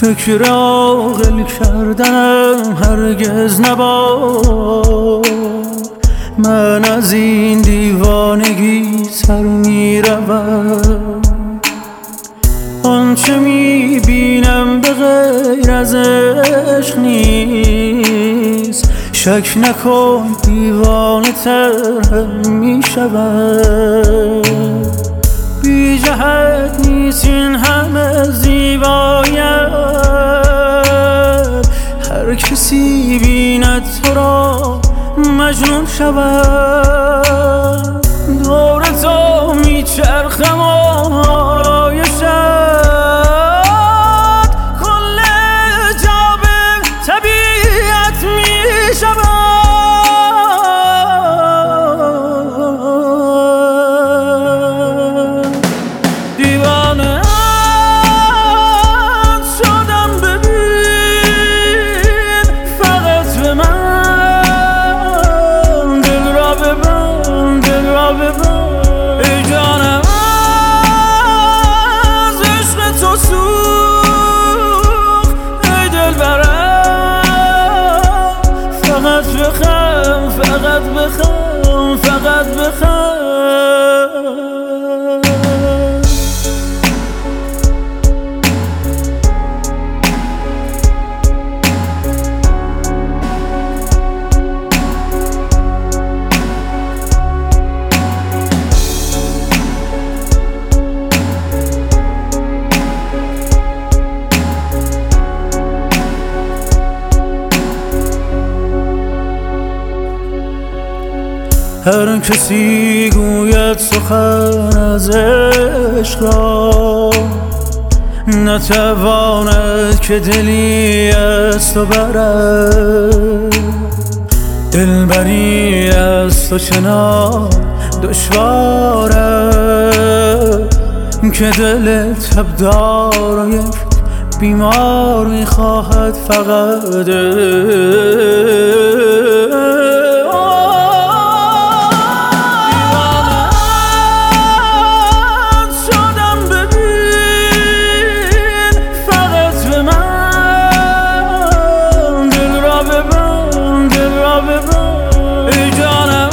فکر عاقل کردنم هرگز نباد. من از این دیوانگی سر میروم، آنچه میبینم به غیر از عشق نیست. شک نکن دیوانه تر هم میشود. بی جهت نیست این همه زیبایت، هر کسی بیند تو را مجنون شود. دور تو میچرخم آرایشت، کل جا به طبیعت میشود. ای جانم از عشق تو سوخت، ای دلبرم فقط بخم، فقط بخم، فقط بخم. هر کسی گوید سخن از عشق را، نتواند که دلی از تو برد. دلبری از تو چنان دشوارد که دل تبدار و یک بیمار میخواهد فقط. ای جانم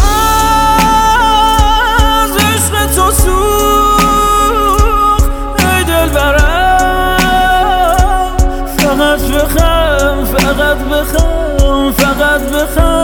از عشق تو سوخت، ای دلبرم فقط بخم، فقط بخم، فقط بخم.